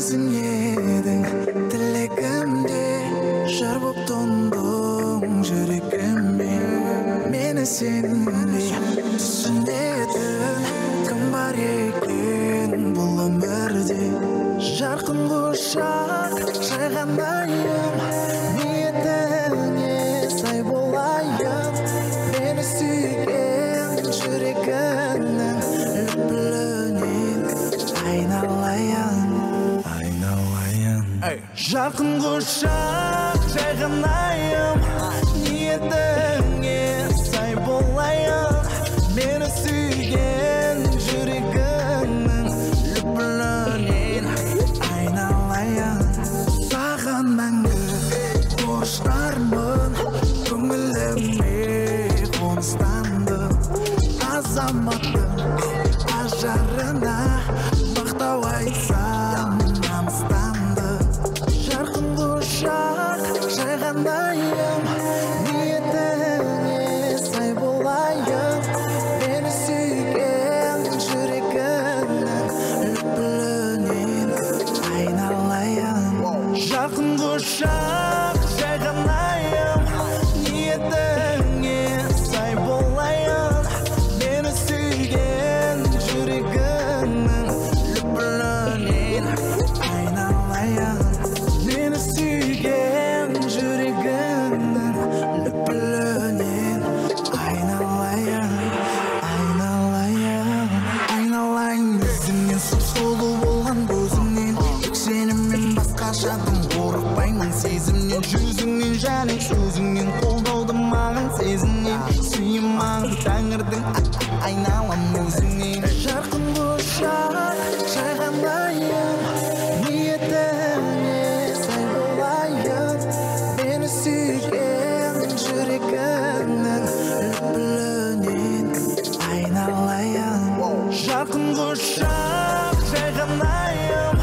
өзің едің тілегімде жар боп тондың жүрегіме мені сенбей түсінетін кім бар екен бұл өмірде жарқын құшақ жайғанайым ниетіңе сай болайын мені сүйген жүрегіңнің лүпілінен айналайын жарқын құшақ жайғанайым ниетіңе сай болайын мені сүйген жүрегіңнің лүпілінен айналайын саған мәңгі борыштармын көңіліме қоныстандым азаматтың ажарына мақтау айтсам намыстанды жарқын құшақ жайғанайым ниетіңе сай болайын мені сүйген жүрегіңнің лүпілінен айналайын жарқын құшақ жайғанайым ниетіңе сай болайын мені сүйген жүрегіңнің лүпілінен айналайын мені сүйген жүрегіңнің лүпілінен айналайын айналайын өзіңнен сұп-сұлу болған көзіңнен тек сенімен басқашадым қорықпаймын сезімнен жүзіңнен және сөзіңнен қолдауды маған сезімнен сүйем маған тәңірдің айналам өзіңнен жарқын құшақ жайғанайым ниетіңе сай болайын мені сүйген жүрегіңнің лүпілінен айналайын жарқын құшақ жайғанайым